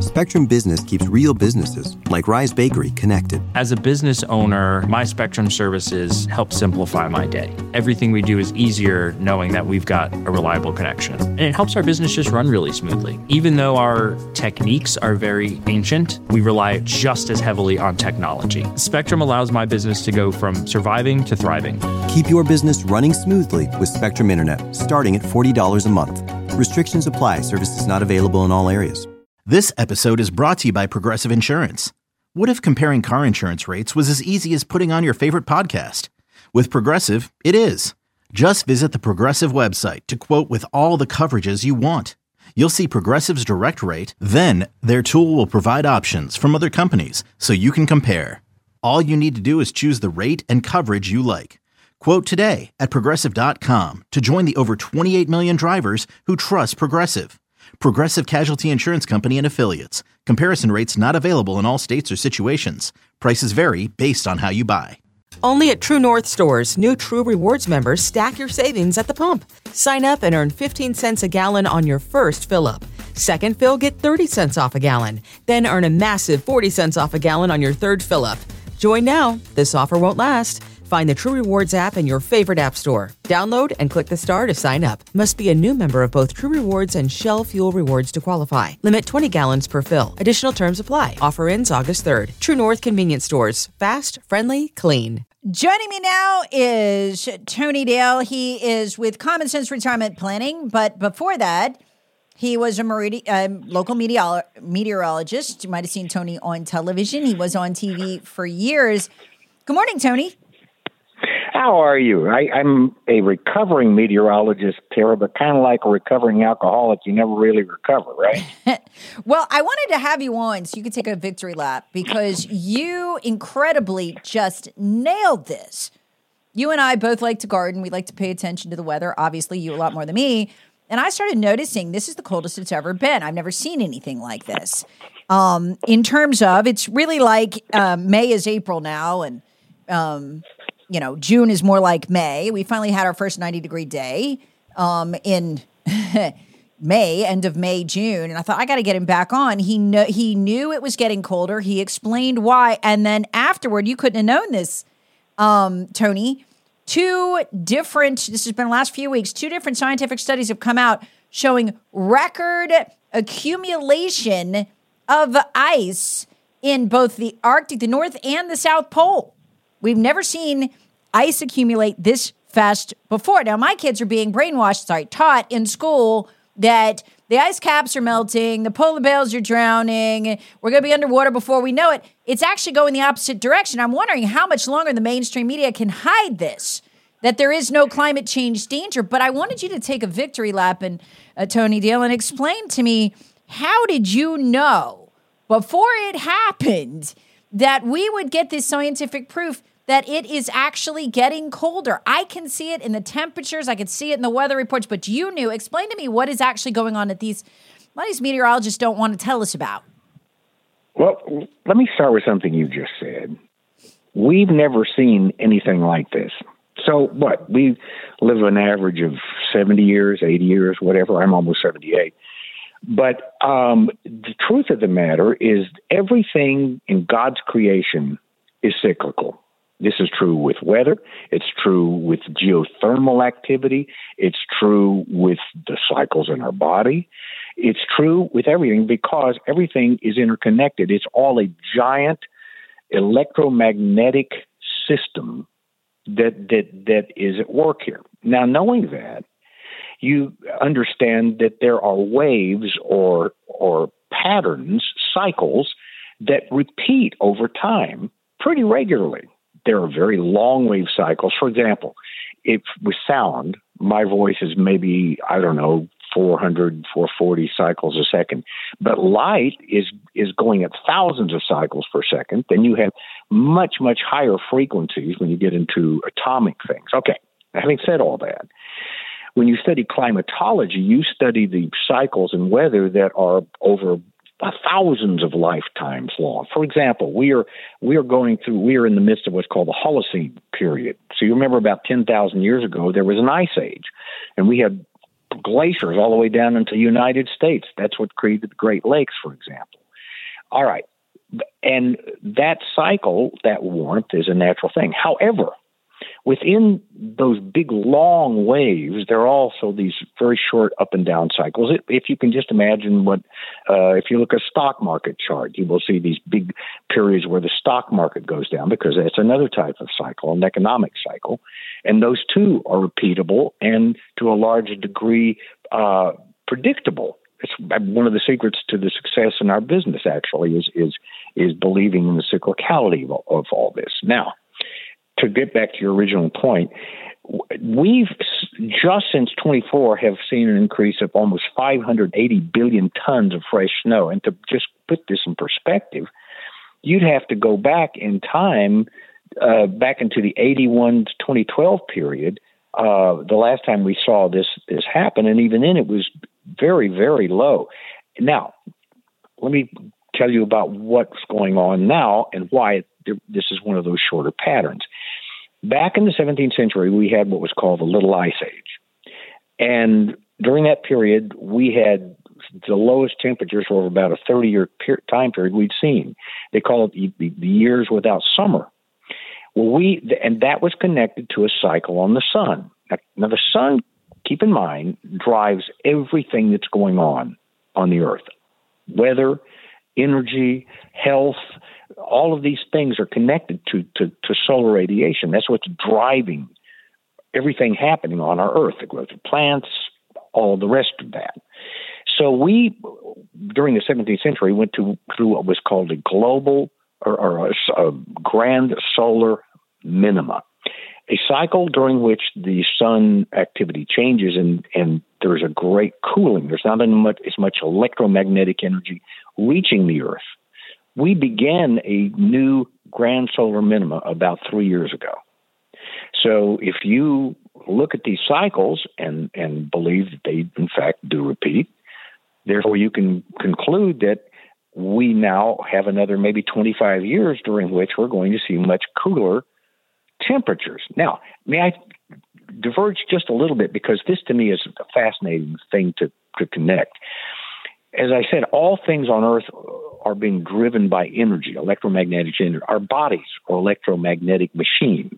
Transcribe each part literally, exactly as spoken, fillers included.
Spectrum Business keeps real businesses, like Rise Bakery, connected. As a business owner, my Spectrum services help simplify my day. Everything we do is easier knowing that we've got a reliable connection. And it helps our business just run really smoothly. Even though our techniques are very ancient, we rely just as heavily on technology. Spectrum allows my business to go from surviving to thriving. Keep your business running smoothly with Spectrum Internet, starting at forty dollars a month. Restrictions apply. Services not available in all areas. This episode is brought to you by Progressive Insurance. What if comparing car insurance rates was as easy as putting on your favorite podcast? With Progressive, it is. Just visit the Progressive website to quote with all the coverages you want. You'll see Progressive's direct rate, then their tool will provide options from other companies so you can compare. All you need to do is choose the rate and coverage you like. Quote today at Progressive dot com to join the over twenty-eight million drivers who trust Progressive. Progressive Casualty Insurance Company and Affiliates. Comparison rates not available in all states or situations. Prices vary based on how you buy. Only at True North stores, new True Rewards members stack your savings at the pump. Sign up and earn fifteen cents a gallon on your first fill-up. Second fill, get thirty cents off a gallon. Then earn a massive forty cents off a gallon on your third fill-up. Join now. This offer won't last. Find the True Rewards app in your favorite app store. Download and click the star to sign up. Must be a new member of both True Rewards and Shell Fuel Rewards to qualify. Limit twenty gallons per fill. Additional terms apply. Offer ends August third. True North Convenience Stores. Fast, friendly, clean. Joining me now is Tony Dale. He is with Common Sense Retirement Planning. But before that, he was a meridi- uh, local meteor- meteorologist. You might have seen Tony on television. He was on T V for years. Good morning, Tony. How are you? I, I'm a recovering meteorologist, Tara, but kind of like a recovering alcoholic. You never really recover, right? Well, I wanted to have you on so you could take a victory lap because you incredibly just nailed this. You and I both like to garden. We like to pay attention to the weather. Obviously, you a lot more than me. And I started noticing this is the coldest it's ever been. I've never seen anything like this. Um, in terms of, it's really like um, May is April now, and um, you know, June is more like May. We finally had our first ninety degree day um, in May, end of May, June. And I thought, I got to get him back on. He kn- he knew it was getting colder. He explained why. And then afterward, you couldn't have known this, um, Tony. Two different, this has been the last few weeks, two different scientific studies have come out showing record accumulation of ice in both the Arctic, the North and the South Pole. We've never seen ice accumulate this fast before. Now, my kids are being brainwashed, sorry, taught in school that the ice caps are melting, the polar bears are drowning, we're going to be underwater before we know it. It's actually going the opposite direction. I'm wondering how much longer the mainstream media can hide this, that there is no climate change danger. But I wanted you to take a victory lap, and uh, Tony Dale, and explain to me, how did you know before it happened that we would get this scientific proof that it is actually getting colder? I can see it in the temperatures. I can see it in the weather reports, but you knew. Explain to me what is actually going on that these, a lot of these meteorologists don't want to tell us about. Well, let me start with something you just said. We've never seen anything like this. So what? We live an average of seventy years, eighty years, whatever. I'm almost seventy-eight. But um, the truth of the matter is everything in God's creation is cyclical. This is true with weather. It's true with geothermal activity. It's true with the cycles in our body. It's true with everything because everything is interconnected. It's all a giant electromagnetic system that that that is at work here. Now, knowing that, you understand that there are waves or or patterns, cycles that repeat over time pretty regularly. There are very long wave cycles. For example, if with sound, my voice is maybe, I don't know, four hundred, four forty cycles a second. But light is is going at thousands of cycles per second. Then you have much, much higher frequencies when you get into atomic things. Okay, having said all that, when you study climatology, you study the cycles in weather that are over thousands of lifetimes long. For example, we are we are going through, we are in the midst of what's called the Holocene period. So you remember about ten thousand years ago, there was an ice age, and we had glaciers all the way down into the United States. That's what created the Great Lakes, for example. All right. And that cycle, that warmth, is a natural thing. However, within those big, long waves, there are also these very short up and down cycles. If you can just imagine what, uh, if you look at a stock market chart, you will see these big periods where the stock market goes down, because that's another type of cycle, an economic cycle. And those two are repeatable and to a large degree uh, predictable. It's one of the secrets to the success in our business, actually, is is is believing in the cyclicality of, of all this. Now, to get back to your original point, we've just since twenty-four have seen an increase of almost five hundred eighty billion tons of fresh snow. And to just put this in perspective, you'd have to go back in time, uh, back into the eighty-one to twenty twelve period, uh, the last time we saw this this happen, and even then it was very, very low. Now, let me tell you about what's going on now and why it, this is one of those shorter patterns. Back in the seventeenth century, we had what was called the Little Ice Age. And during that period, we had the lowest temperatures for about a thirty-year per- time period we'd seen. They call it the, the years without summer. Well, we and that was connected to a cycle on the sun. Now, now the sun, keep in mind, drives everything that's going on on the Earth. Weather, energy, health, all of these things are connected to, to, to solar radiation. That's what's driving everything happening on our Earth, the growth of plants, all the rest of that. So we, during the seventeenth century, went to, through what was called a global or, or a, a grand solar minima, a cycle during which the sun activity changes and, and there's a great cooling. There's not as much, as much electromagnetic energy reaching the Earth. We began a new grand solar minima about three years ago. So if you look at these cycles and, and believe that they, in fact, do repeat, therefore you can conclude that we now have another maybe twenty-five years during which we're going to see much cooler temperatures. Now, may I diverge just a little bit, because this to me is a fascinating thing to, to connect. As I said, all things on Earth are being driven by energy, electromagnetic energy. Our bodies are electromagnetic machines.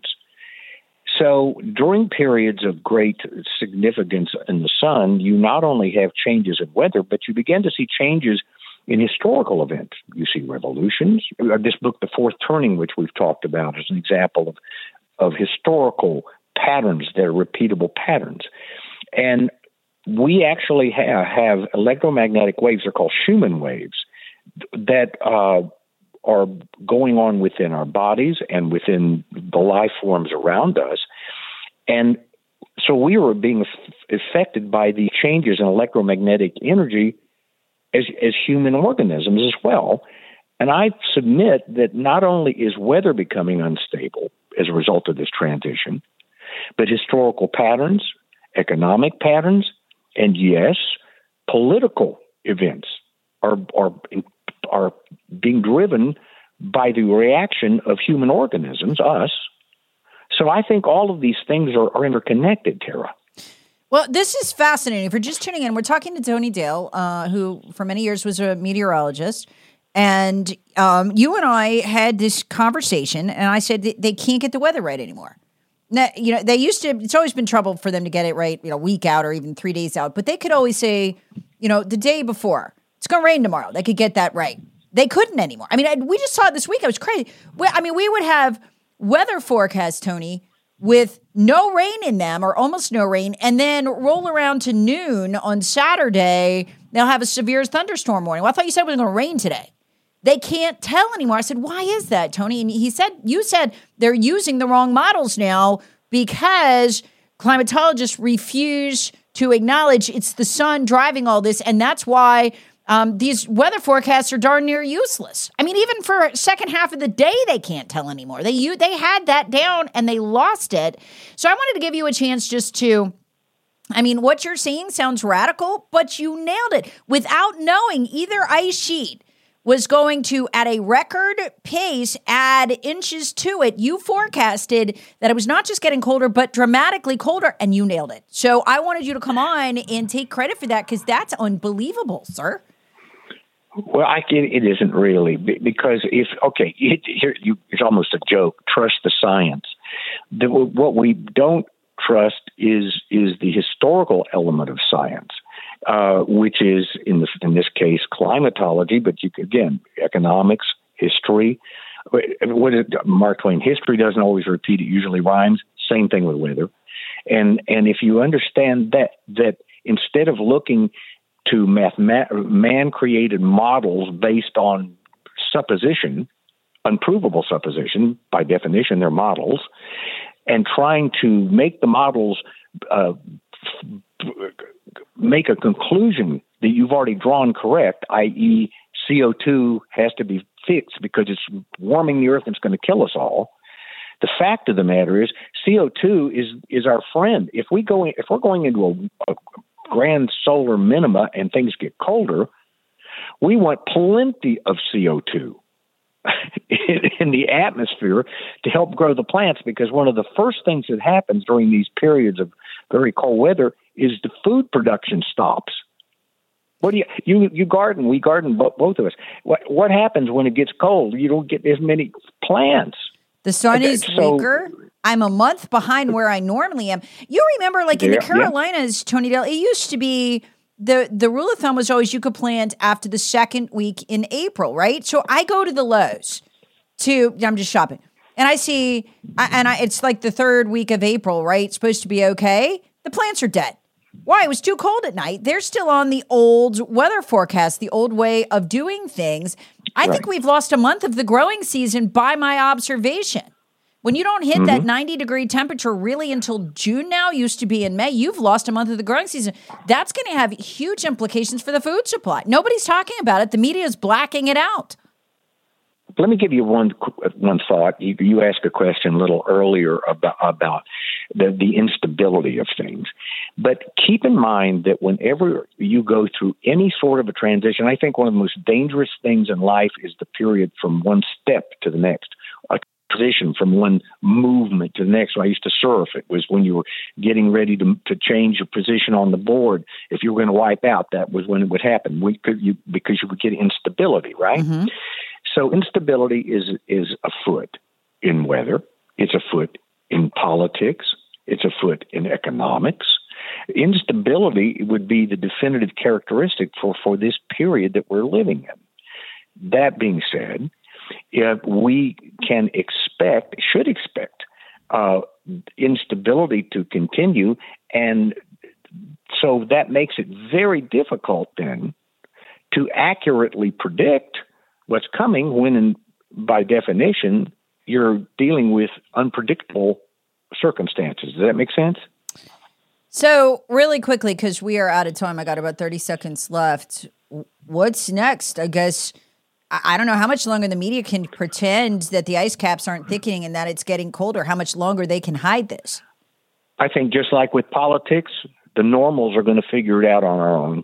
So during periods of great significance in the sun, you not only have changes in weather, but you begin to see changes in historical events. You see revolutions. This book, The Fourth Turning, which we've talked about, is an example of, of historical patterns that are repeatable patterns. And we actually have, have electromagnetic waves, they're called Schumann waves, that uh, are going on within our bodies and within the life forms around us. And so we were being affected by the changes in electromagnetic energy as, as human organisms as well. And I submit that not only is weather becoming unstable as a result of this transition, but historical patterns, economic patterns, and yes, political events are are are being driven by the reaction of human organisms, us. So I think all of these things are, are interconnected, Tara. Well, this is fascinating. If you're just tuning in, we're talking to Tony Dale, uh, who for many years was a meteorologist. And um, you and I had this conversation, and I said they can't get the weather right anymore. Now, you know, they used to, it's always been trouble for them to get it right, you know, a week out or even three days out. But they could always say, you know, the day before, it's going to rain tomorrow. They could get that right. They couldn't anymore. I mean, I, we just saw it this week. It was crazy. We, I mean, we would have weather forecasts, Tony, with no rain in them or almost no rain, and then roll around to noon on Saturday, they'll have a severe thunderstorm warning. Well, I thought you said it was going to rain today. They can't tell anymore. I said, why is that, Tony? And he said, you said they're using the wrong models now because climatologists refuse to acknowledge it's the sun driving all this, and that's why um, these weather forecasts are darn near useless. I mean, even for second half of the day, they can't tell anymore. They you, they had that down, and they lost it. So I wanted to give you a chance just to, I mean, what you're saying sounds radical, but you nailed it. Without knowing either ice sheet was going to, at a record pace, add inches to it. You forecasted that it was not just getting colder, but dramatically colder, and you nailed it. So I wanted you to come on and take credit for that, because that's unbelievable, sir. Well, I it, it isn't really because if okay, it, here you, it's almost a joke. Trust the science. The, what we don't trust is is the historical element of science, uh, which is in this in this case climatology, but you again economics, history. What it, Mark Twain, history doesn't always repeat; it usually rhymes. Same thing with weather, and and if you understand that that instead of looking to mathema- man-created models based on supposition, unprovable supposition, by definition, they're models, and trying to make the models uh, f- make a conclusion that you've already drawn correct, that is C O two has to be fixed because it's warming the earth and it's going to kill us all. The fact of the matter is C O two is is our friend. If we go in, if we're going into a, a grand solar minima and things get colder, we want plenty of C O two in, in the atmosphere to help grow the plants, because one of the first things that happens during these periods of very cold weather is the food production stops. What do you you you garden? We garden, both of us. What what happens when it gets cold? You don't get as many plants. The sun is so, weaker. I'm a month behind where I normally am. You remember, like in yeah, the Carolinas, yeah. Tony Dale, it used to be the the rule of thumb was always you could plant after the second week in April, right? So I go to the Lowe's to I'm just shopping, and I see, and I, it's like the third week of April, right? It's supposed to be okay. The plants are dead. Why? It was too cold at night. They're still on the old weather forecast, the old way of doing things. I right. think we've lost a month of the growing season by my observation. When you don't hit mm-hmm. that ninety degree temperature really until June now, used to be in May, you've lost a month of the growing season. That's going to have huge implications for the food supply. Nobody's talking about it. The media is blacking it out. Let me give you one one thought. You, you asked a question a little earlier about, about the, the instability of things. But keep in mind that whenever you go through any sort of a transition, I think one of the most dangerous things in life is the period from one step to the next, a transition from one movement to the next. So I used to surf. It was when you were getting ready to to change your position on the board. If you were going to wipe out, that was when it would happen. We could, you, because you would get instability, right? Mm-hmm. So instability is is afoot in weather. It's afoot in politics. It's afoot in economics. Instability would be the definitive characteristic for, for this period that we're living in. That being said, if we can expect, should expect, uh, instability to continue, and so that makes it very difficult then to accurately predict what's coming when, in, by definition, you're dealing with unpredictable circumstances. Does that make sense? So really quickly, because we are out of time, I got about thirty seconds left. What's next? I guess, I don't know how much longer the media can pretend that the ice caps aren't thickening and that it's getting colder, how much longer they can hide this. I think just like with politics, the normals are going to figure it out on our own.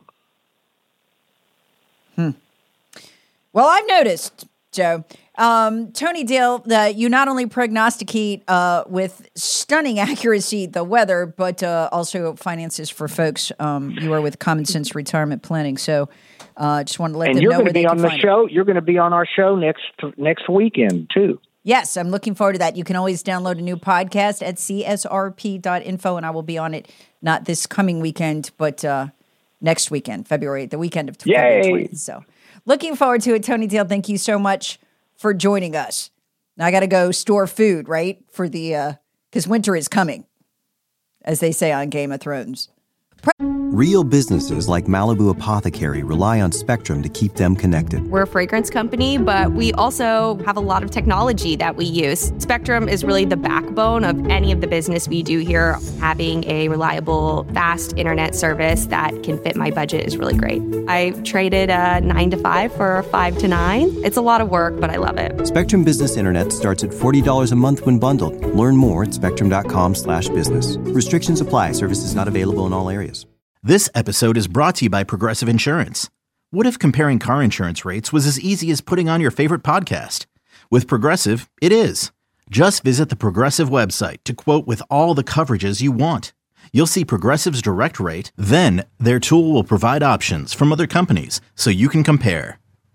Hmm. Well, I've noticed, Joe. Um, Tony Dale, uh, you not only prognosticate uh, with stunning accuracy the weather, but uh, also finances for folks. Um, you are with Common Sense Retirement Planning. So I uh, just wanted to let and them know where they can find And you're going to be on the show. It. You're going to be on our show next next weekend, too. Yes, I'm looking forward to that. You can always download a new podcast at c s r p dot info, and I will be on it not this coming weekend, but uh, next weekend, February, the weekend of Yay. February twentieth. So looking forward to it. Tony Dale, thank you so much for joining us. Now I got to go store food, right? For the, because uh, winter is coming, as they say on Game of Thrones. Pre- Real businesses like Malibu Apothecary rely on Spectrum to keep them connected. We're a fragrance company, but we also have a lot of technology that we use. Spectrum is really the backbone of any of the business we do here. Having a reliable, fast internet service that can fit my budget is really great. I traded a nine to five for a five to nine. It's a lot of work, but I love it. Spectrum Business Internet starts at forty dollars a month when bundled. Learn more at spectrum.com slash business. Restrictions apply. Services not available in all areas. This episode is brought to you by Progressive Insurance. What if comparing car insurance rates was as easy as putting on your favorite podcast? With Progressive, it is. Just visit the Progressive website to quote with all the coverages you want. You'll see Progressive's direct rate, then their tool will provide options from other companies so you can compare.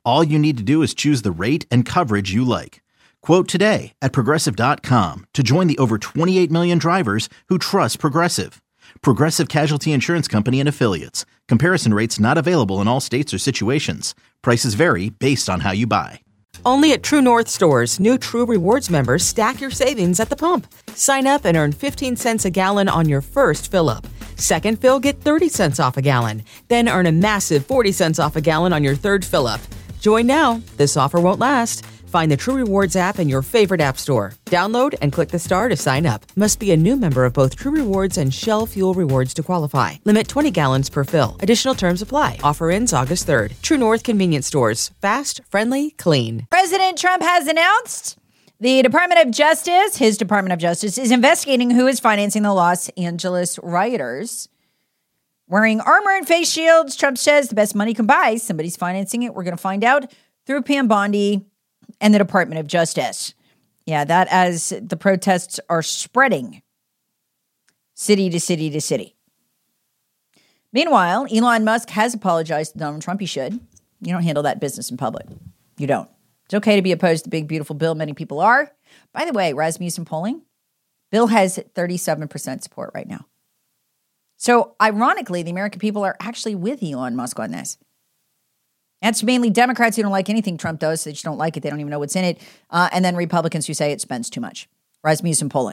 All you need to do is choose the rate and coverage you like. Quote today at Progressive dot com to join the over twenty-eight million drivers who trust Progressive. Progressive Casualty Insurance Company and Affiliates. Comparison rates not available in all states or situations. Prices vary based on how you buy. Only at True North stores, new True Rewards members stack your savings at the pump. Sign up and earn fifteen cents a gallon on your first fill-up. Second fill, get thirty cents off a gallon. Then earn a massive forty cents off a gallon on your third fill-up. Join now. This offer won't last. Find the True Rewards app in your favorite app store. Download and click the star to sign up. Must be a new member of both True Rewards and Shell Fuel Rewards to qualify. Limit twenty gallons per fill. Additional terms apply. Offer ends August third. True North Convenience Stores. Fast, friendly, clean. President Trump has announced the Department of Justice, his Department of Justice, is investigating who is financing the Los Angeles rioters. Wearing armor and face shields, Trump says the best money can buy. Somebody's financing it. We're going to find out through Pam Bondi and the Department of Justice. Yeah, that as the protests are spreading city to city to city. Meanwhile, Elon Musk has apologized to Donald Trump. He should. You don't handle that business in public. You don't. It's okay to be opposed to big, beautiful Bill. Many people are. By the way, Rasmussen polling, Bill has thirty-seven percent support right now. So ironically, the American people are actually with Elon Musk on this. That's mainly Democrats who don't like anything Trump does. They just don't like it. They don't even know what's in it. Uh, and then Republicans who say it spends too much. Rasmussen polling.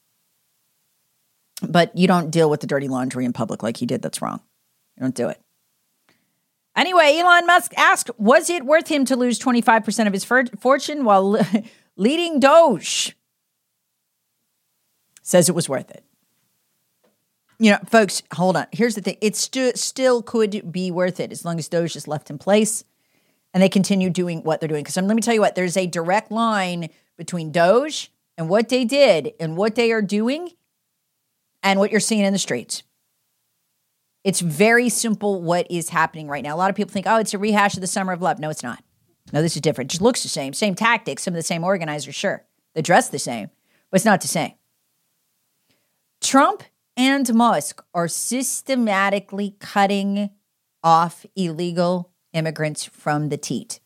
But you don't deal with the dirty laundry in public like he did. That's wrong. You don't do it. Anyway, Elon Musk asked, was it worth him to lose twenty-five percent of his for- fortune while leading Doge? Says it was worth it. You know, folks, hold on. Here's the thing. It stu- still could be worth it as long as Doge is left in place and they continue doing what they're doing. Because let me tell you what, there's a direct line between Doge and what they did and what they are doing and what you're seeing in the streets. It's very simple what is happening right now. A lot of people think, oh, it's a rehash of the Summer of Love. No, it's not. No, this is different. It just looks the same. Same tactics, some of the same organizers, sure. They dress the same, but it's not the same. Trump and Musk are systematically cutting off illegal immigrants from the teat.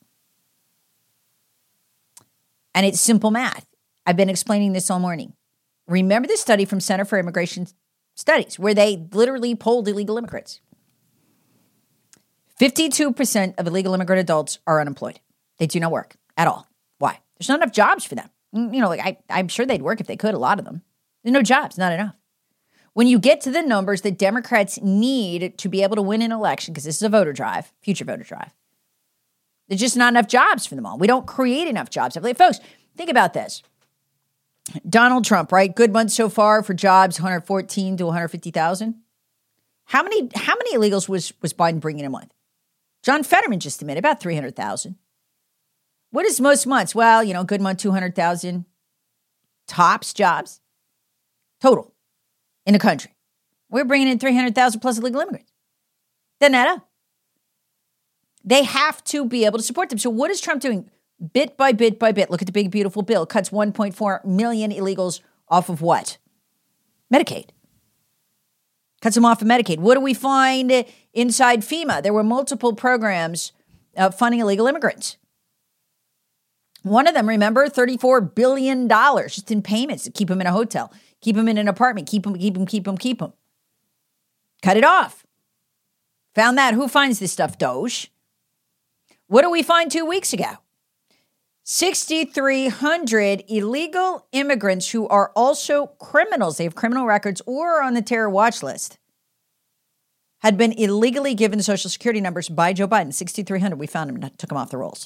And it's simple math. I've been explaining this all morning. Remember the study from Center for Immigration Studies where they literally polled illegal immigrants. fifty-two percent of illegal immigrant adults are unemployed. They do not work at all. Why? There's not enough jobs for them. You know, like I, I'm sure they'd work if they could, a lot of them. There's no jobs, not enough. When you get to the numbers that Democrats need to be able to win an election, because this is a voter drive, future voter drive, there's just not enough jobs for them all. We don't create enough jobs. Like, folks, think about this. Donald Trump, right? Good month so far for jobs, one hundred fourteen to one hundred fifty thousand. How many how many illegals was, was Biden bringing in a month? John Fetterman just admitted about three hundred thousand. What is most months? Well, you know, good month, two hundred thousand. Tops jobs. Total. In the country. We're bringing in three hundred thousand plus illegal immigrants. Doesn't add up. They have to be able to support them. So what is Trump doing? Bit by bit by bit. Look at the big, beautiful bill. Cuts one point four million illegals off of what? Medicaid. Cuts them off of Medicaid. What do we find inside FEMA? There were multiple programs uh, funding illegal immigrants. One of them, remember, thirty-four billion dollars just in payments to keep them in a hotel. Keep them in an apartment. Keep them, keep them, keep them, keep them. Cut it off. Found that. Who finds this stuff? Doge. What did we find two weeks ago? six thousand three hundred illegal immigrants who are also criminals. They have criminal records or are on the terror watch list. Had been illegally given Social Security numbers by Joe Biden. six thousand three hundred. We found them and took them off the rolls.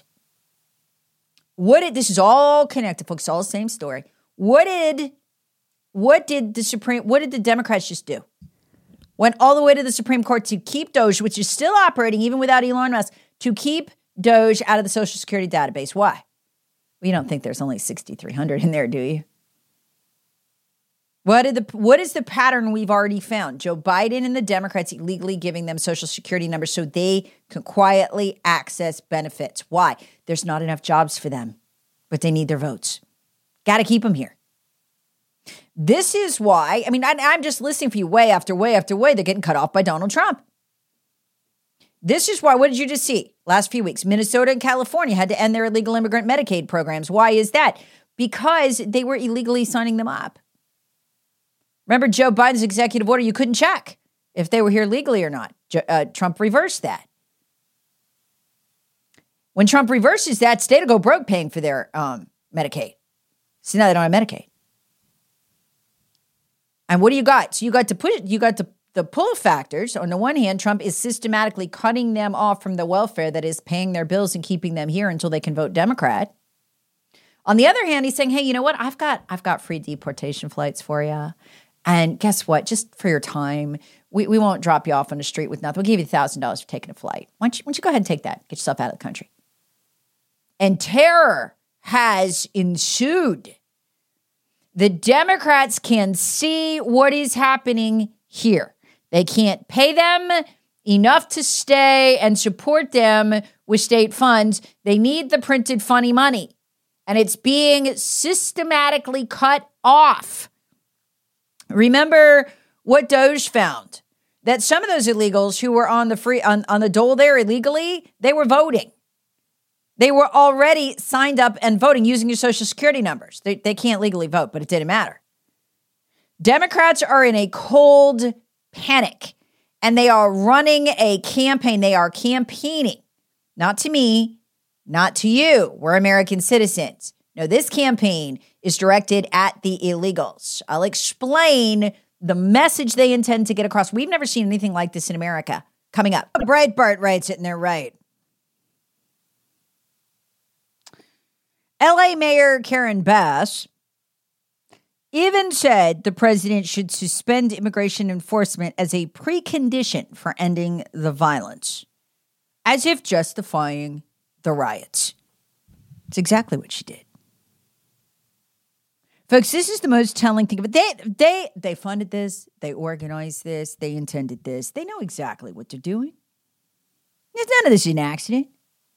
What did, this is all connected, folks. All the same story. What did... What did the Supreme, what did the Democrats just do? Went all the way to the Supreme Court to keep Doge, which is still operating even without Elon Musk, to keep Doge out of the Social Security database. Why? Well, you don't think there's only six thousand three hundred in there, do you? What did the what is the pattern we've already found? Joe Biden and the Democrats illegally giving them Social Security numbers so they can quietly access benefits. Why? There's not enough jobs for them, but they need their votes. Got to keep them here. This is why, I mean, I, I'm just listening for you way after way after way. They're getting cut off by Donald Trump. This is why, what did you just see last few weeks? Minnesota and California had to end their illegal immigrant Medicaid programs. Why is that? Because they were illegally signing them up. Remember Joe Biden's executive order, you couldn't check if they were here legally or not. Uh, Trump reversed that. When Trump reverses that, state will go broke paying for their um, Medicaid. So now they don't have Medicaid. And what do you got? So you got to put it, you got to the pull factors. On the one hand, Trump is systematically cutting them off from the welfare that is paying their bills and keeping them here until they can vote Democrat. On the other hand, he's saying, hey, you know what? I've got I've got free deportation flights for you. And guess what? Just for your time, we, we won't drop you off on the street with nothing. We'll give you one thousand dollars for taking a flight. Why don't, you, why don't you go ahead and take that? Get yourself out of the country. And terror has ensued. The Democrats can see what is happening here. They can't pay them enough to stay and support them with state funds. They need the printed funny money. And it's being systematically cut off. Remember what Doge found, that some of those illegals who were on the free on, on the dole there illegally, they were voting. They were already signed up and voting using your social security numbers. They, they can't legally vote, but it didn't matter. Democrats are in a cold panic, and they are running a campaign. They are campaigning, not to me, not to you. We're American citizens. No, this campaign is directed at the illegals. I'll explain the message they intend to get across. We've never seen anything like this in America. Coming up. Breitbart writes it, and they're right. L A Mayor Karen Bass even said the president should suspend immigration enforcement as a precondition for ending the violence, as if justifying the riots. It's exactly what she did. Folks, this is the most telling thing. But they they they funded this, they organized this, they intended this. They know exactly what they're doing. None of this is an accident.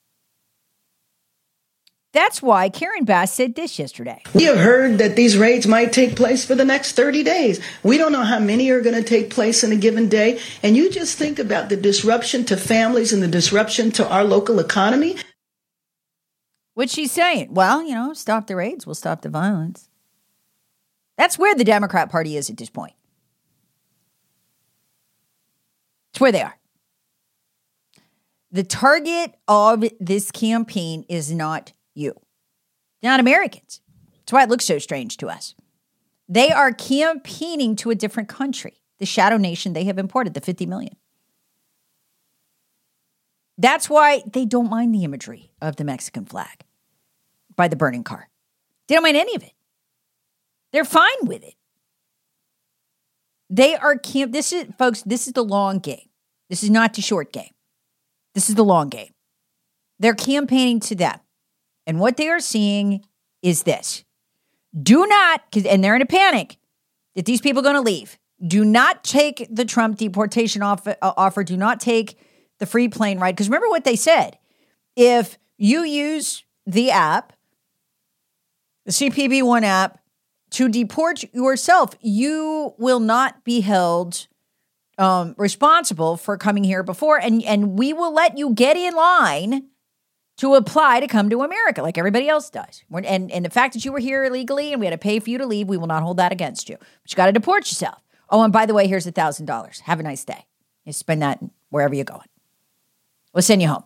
That's why Karen Bass said this yesterday. We have heard that these raids might take place for the next thirty days. We don't know how many are going to take place in a given day. And you just think about the disruption to families and the disruption to our local economy. What's she saying? Well, you know, stop the raids, we'll stop the violence. That's where the Democrat Party is at this point. It's where they are. The target of this campaign is not you. They're not Americans. That's why it looks so strange to us. They are campaigning to a different country, the shadow nation they have imported, the fifty million. That's why they don't mind the imagery of the Mexican flag by the burning car. They don't mind any of it. They're fine with it. They are camp. This is, folks, this is the long game. This is not the short game. This is the long game. They're campaigning to them. And what they are seeing is this. Do not, and they're in a panic that these people are going to leave. Do not take the Trump deportation offer. offer. Do not take the free plane ride. Because remember what they said. If you use the app, the C P B one app, to deport yourself, you will not be held um, responsible for coming here before. And, and we will let you get in line to apply to come to America like everybody else does. And, and the fact that you were here illegally and we had to pay for you to leave, we will not hold that against you. But you got to deport yourself. Oh, and by the way, here's one thousand dollars. Have a nice day. You spend that wherever you're going. We'll send you home.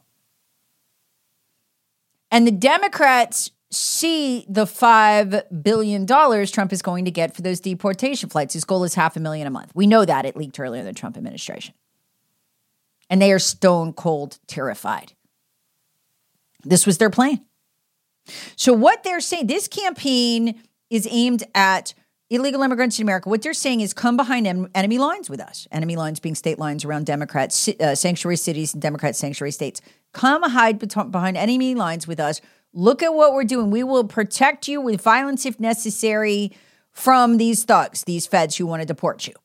And the Democrats see the five billion dollars Trump is going to get for those deportation flights. His goal is half a million a month. We know that. It leaked earlier in the Trump administration. And they are stone cold terrified. This was their plan. So what they're saying, this campaign is aimed at illegal immigrants in America. What they're saying is come behind en- enemy lines with us. Enemy lines being state lines around Democrat uh, sanctuary cities and Democrat sanctuary states. Come hide bet- behind enemy lines with us. Look at what we're doing. We will protect you with violence if necessary from these thugs, these feds who want to deport you.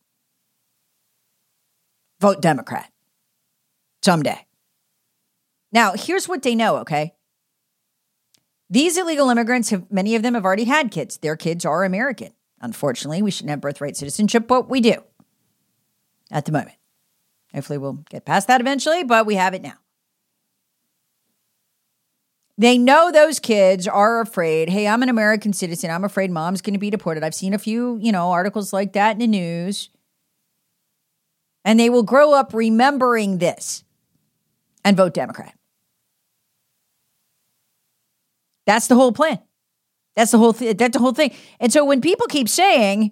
Vote Democrat someday. Now, here's what they know, okay? These illegal immigrants, have many of them have already had kids. Their kids are American. Unfortunately, we shouldn't have birthright citizenship, but we do at the moment. Hopefully we'll get past that eventually, but we have it now. They know those kids are afraid. Hey, I'm an American citizen. I'm afraid mom's going to be deported. I've seen a few, you know, articles like that in the news. And they will grow up remembering this and vote Democrat. That's the whole plan. That's the whole th- that's the whole thing. And so when people keep saying,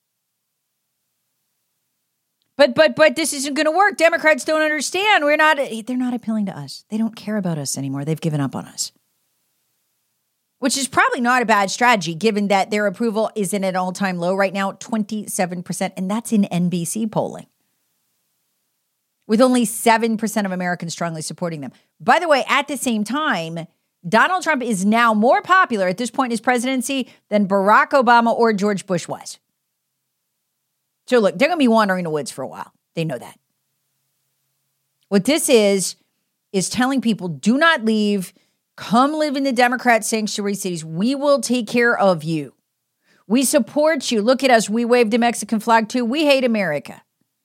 but but but this isn't going to work, Democrats don't understand. We're not. They're not appealing to us. They don't care about us anymore. They've given up on us, which is probably not a bad strategy, given that their approval is in an all-time low right now, twenty-seven percent, and that's in N B C polling, with only seven percent of Americans strongly supporting them. By the way, at the same time, Donald Trump is now more popular at this point in his presidency than Barack Obama or George Bush was. So look, they're going to be wandering the woods for a while. They know that. What this is, is telling people, do not leave. Come live in the Democrat sanctuary cities. We will take care of you. We support you. Look at us. We wave the Mexican flag too. We hate America.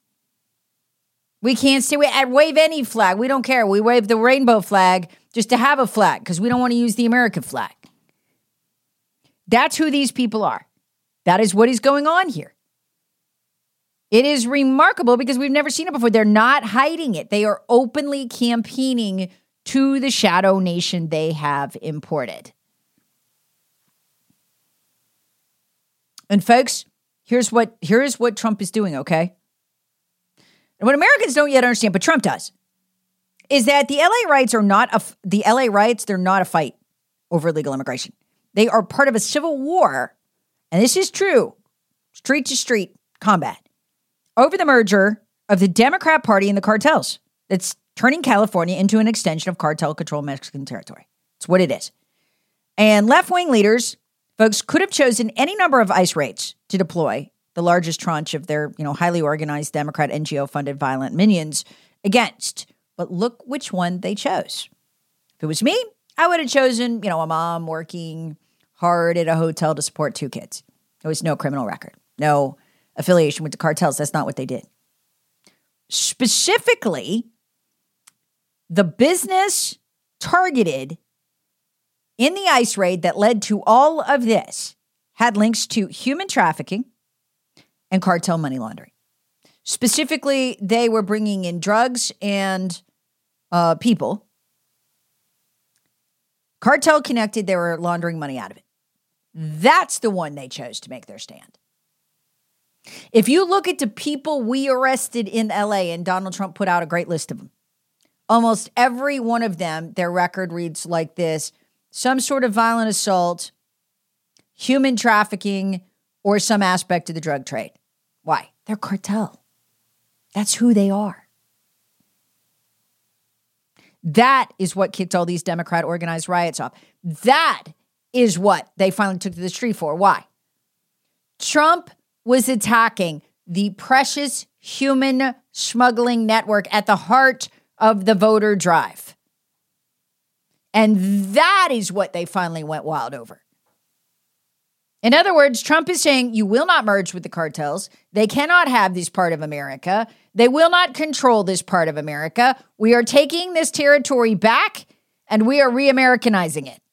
We can't stay. We wave any flag. We don't care. We wave the rainbow flag just to have a flag because we don't want to use the American flag. That's who these people are. That is what is going on here. It is remarkable because we've never seen it before. They're not hiding it. They are openly campaigning to the shadow nation they have imported. And folks, here's what here's what Trump is doing, okay? And what Americans don't yet understand, but Trump does, is that the L A riots are not a, the L A riots, they're not a fight over illegal immigration. They are part of a civil war, and this is true, street to street combat, over the merger of the Democrat Party and the cartels. That's turning California into an extension of cartel-controlled Mexican territory. It's what it is. And left-wing leaders, folks, could have chosen any number of ICE raids to deploy the largest tranche of their, you know, highly organized Democrat N G O-funded violent minions against. But look which one they chose. If it was me, I would have chosen, you know, a mom working hard at a hotel to support two kids. There was no criminal record, no affiliation with the cartels. That's not what they did. Specifically, the business targeted in the ICE raid that led to all of this had links to human trafficking and cartel money laundering. Specifically, they were bringing in drugs and uh, people. Cartel connected, they were laundering money out of it. That's the one they chose to make their stand. If you look at the people we arrested in L A, and Donald Trump put out a great list of them, almost every one of them, their record reads like this: some sort of violent assault, human trafficking, or some aspect of the drug trade. Why? They're cartel. That's who they are. That is what kicked all these Democrat organized riots off. That is what they finally took to the street for. Why? Trump was attacking the precious human smuggling network at the heart of the voter drive. And that is what they finally went wild over. In other words, Trump is saying you will not merge with the cartels. They cannot have this part of America. They will not control this part of America. We are taking this territory back and we are re-Americanizing it.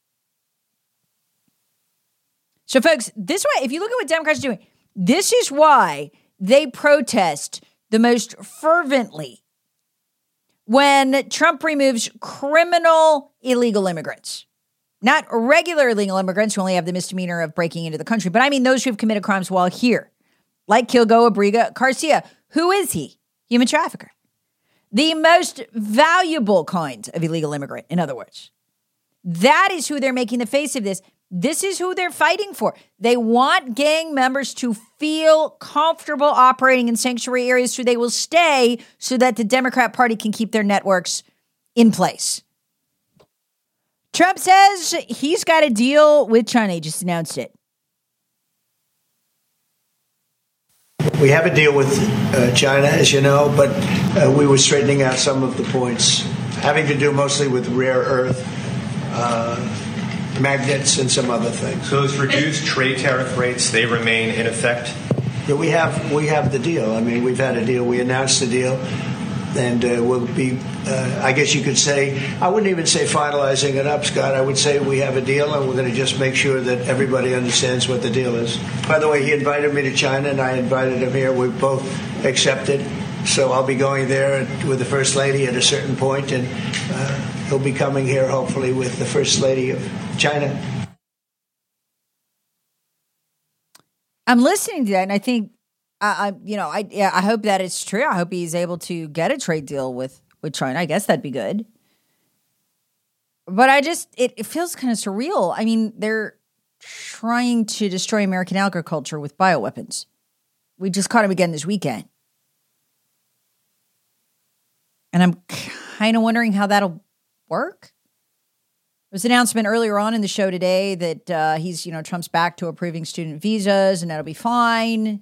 So folks, this way, if you look at what Democrats are doing, this is why they protest the most fervently when Trump removes criminal illegal immigrants. Not regular illegal immigrants who only have the misdemeanor of breaking into the country, but I mean those who have committed crimes while here, like Kilgo, Abriga, Garcia. Who is he? Human trafficker. The most valuable kind of illegal immigrant, in other words. That is who they're making the face of this. This is who they're fighting for. They want gang members to feel comfortable operating in sanctuary areas so they will stay so that the Democrat Party can keep their networks in place. Trump says he's got a deal with China. He just announced it. We have a deal with uh, China, as you know, but uh, we were straightening out some of the points having to do mostly with rare earth, uh, magnets, and some other things. So those reduced trade tariff rates, they remain in effect? Yeah, we have we have the deal. I mean, we've had a deal. We announced the deal. and uh, we'll be, uh, I guess you could say, I wouldn't even say finalizing it up, Scott. I would say we have a deal, and we're going to just make sure that everybody understands what the deal is. By the way, he invited me to China, and I invited him here. We both accepted. So I'll be going there with the First Lady at a certain point, and uh, he'll be coming here, hopefully, with the First Lady of China. I'm listening to that, and I think, I, I you know, I yeah, I hope that it's true. I hope he's able to get a trade deal with, with China. I guess that'd be good. But I just, it, it feels kind of surreal. I mean, they're trying to destroy American agriculture with bioweapons. We just caught him again this weekend. And I'm kind of wondering how that'll work. There was an announcement earlier on in the show today that uh, he's, you know, Trump's back to approving student visas and that'll be fine.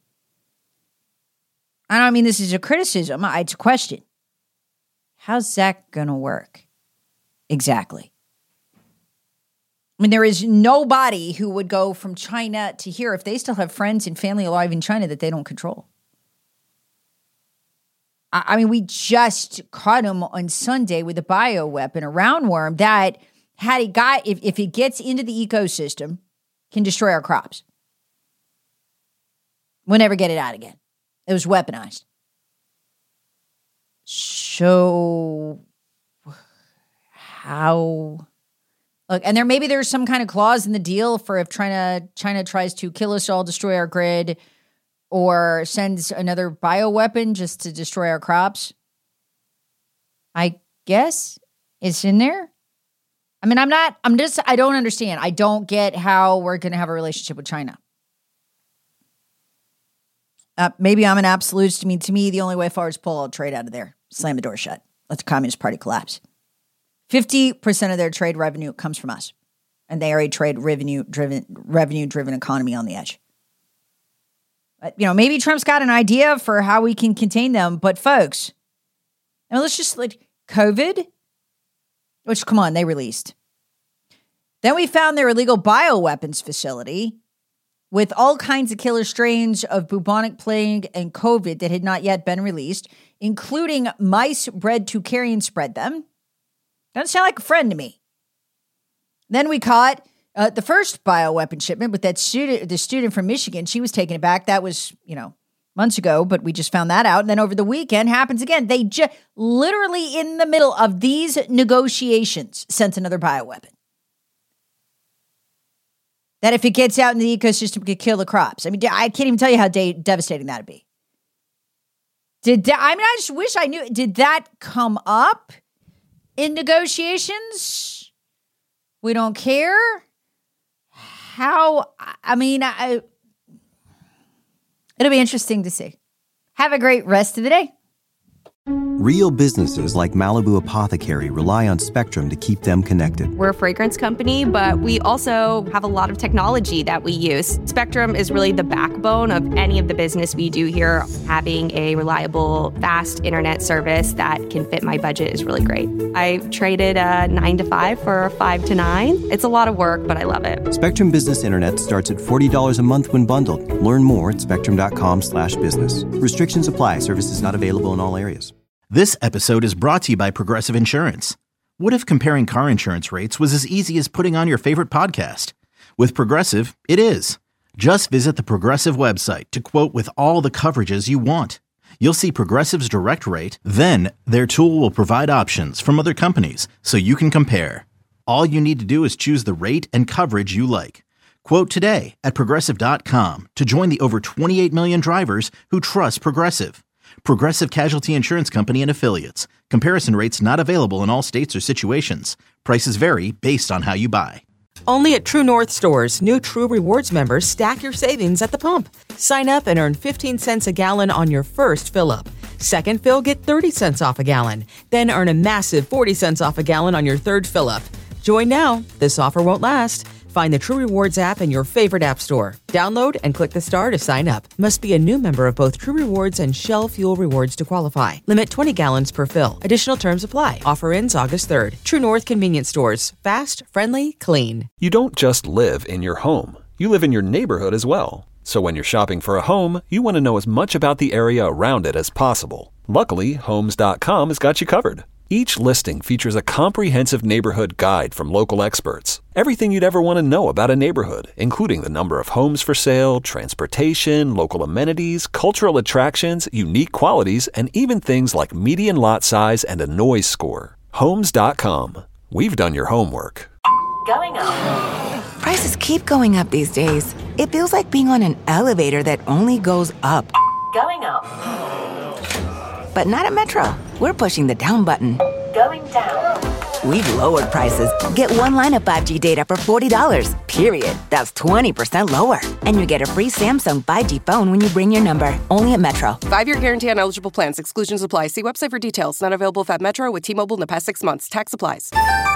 I don't mean this is a criticism. It's a question. How's that going to work? Exactly. I mean, there is nobody who would go from China to here if they still have friends and family alive in China that they don't control. I, I mean, we just caught him on Sunday with a bioweapon, a roundworm that had it got, if, if it gets into the ecosystem, can destroy our crops. We'll never get it out again. It was weaponized. So how, look, and there maybe there's some kind of clause in the deal for if China China tries to kill us all, destroy our grid, or sends another bioweapon just to destroy our crops. I guess it's in there. I mean, I'm not, I'm just, I don't understand. I don't get how we're going to have a relationship with China. Uh, maybe I'm an absolutist. I mean, to me, the only way forward is pull all trade out of there. Slam the door shut. Let the Communist Party collapse. fifty percent of their trade revenue comes from us. And they are a trade revenue driven, revenue driven economy on the edge. But, you know, maybe Trump's got an idea for how we can contain them. But folks, now let's just like COVID, which, come on, they released. Then we found their illegal bioweapons facility with all kinds of killer strains of bubonic plague and COVID that had not yet been released, including mice bred to carry and spread them. Doesn't sound like a friend to me. Then we caught uh, the first bioweapon shipment with that student, the student from Michigan. She was taken aback. That was, you know, months ago, but we just found that out. And then over the weekend happens again. They just literally in the middle of these negotiations sent another bioweapon. That if it gets out in the ecosystem, could kill the crops. I mean, I can't even tell you how de- devastating that would be. Did that, I mean, I just wish I knew. Did that come up in negotiations? We don't care. How? I mean, I, it'll be interesting to see. Have a great rest of the day. Real businesses like Malibu Apothecary rely on Spectrum to keep them connected. We're a fragrance company, but we also have a lot of technology that we use. Spectrum is really the backbone of any of the business we do here. Having a reliable, fast internet service that can fit my budget is really great. I traded a nine to five for a five to nine. It's a lot of work, but I love it. Spectrum Business Internet starts at forty dollars a month when bundled. Learn more at spectrum.com slash business. Restrictions apply. Services not available in all areas. This episode is brought to you by Progressive Insurance. What if comparing car insurance rates was as easy as putting on your favorite podcast? With Progressive, it is. Just visit the Progressive website to quote with all the coverages you want. You'll see Progressive's direct rate, then their tool will provide options from other companies so you can compare. All you need to do is choose the rate and coverage you like. Quote today at progressive dot com to join the over twenty-eight million drivers who trust Progressive. Progressive Casualty Insurance Company and Affiliates. Comparison rates not available in all states or situations. Prices vary based on how you buy. Only at True North stores, new True Rewards members stack your savings at the pump. Sign up and earn fifteen cents a gallon on your first fill-up. Second fill, get thirty cents off a gallon. Then earn a massive forty cents off a gallon on your third fill-up. Join now. This offer won't last. Find the True Rewards app in your favorite app store. Download and click the star to sign up. Must be a new member of both True Rewards and Shell Fuel Rewards to qualify. Limit twenty gallons per fill. Additional terms apply. Offer ends August third. True North Convenience Stores. Fast, friendly, clean. You don't just live in your home. You live in your neighborhood as well. So when you're shopping for a home, you want to know as much about the area around it as possible. Luckily, Homes dot com has got you covered. Each listing features a comprehensive neighborhood guide from local experts. Everything you'd ever want to know about a neighborhood, including the number of homes for sale, transportation, local amenities, cultural attractions, unique qualities, and even things like median lot size and a noise score. Homes dot com. We've done your homework. Going up. Prices keep going up these days. It feels like being on an elevator that only goes up. Going up. But not at Metro. We're pushing the down button. Going down. We've lowered prices. Get one line of five G data for forty dollars, period. That's twenty percent lower. And you get a free Samsung five G phone when you bring your number. Only at Metro. Five-year guarantee on eligible plans. Exclusions apply. See website for details. Not available if at Metro with T-Mobile in the past six months. Tax applies.